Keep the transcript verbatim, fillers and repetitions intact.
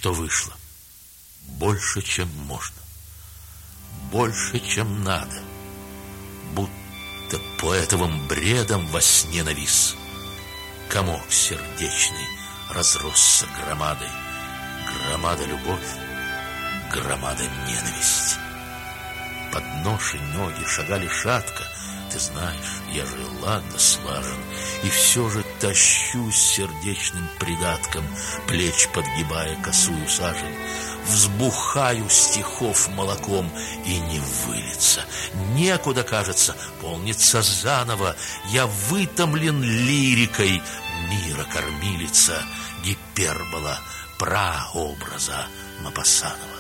что вышло? Больше, чем можно. Больше, чем надо. Будто поэтовым бредом во сне навис. Комок сердечный разросся громадой. Громада любовь, громада ненависть. Под ношей ноги шагали шатко. Ты знаешь, я же ладно слажен, и все же тащусь сердечным придатком, плеч подгибая косую сажень. Взбухаю стихов молоком, и не вылиться. Некуда, кажется, полнится заново. Я вытомлен лирикой, мира кормилица, гипербола, прообраза Мопассанова.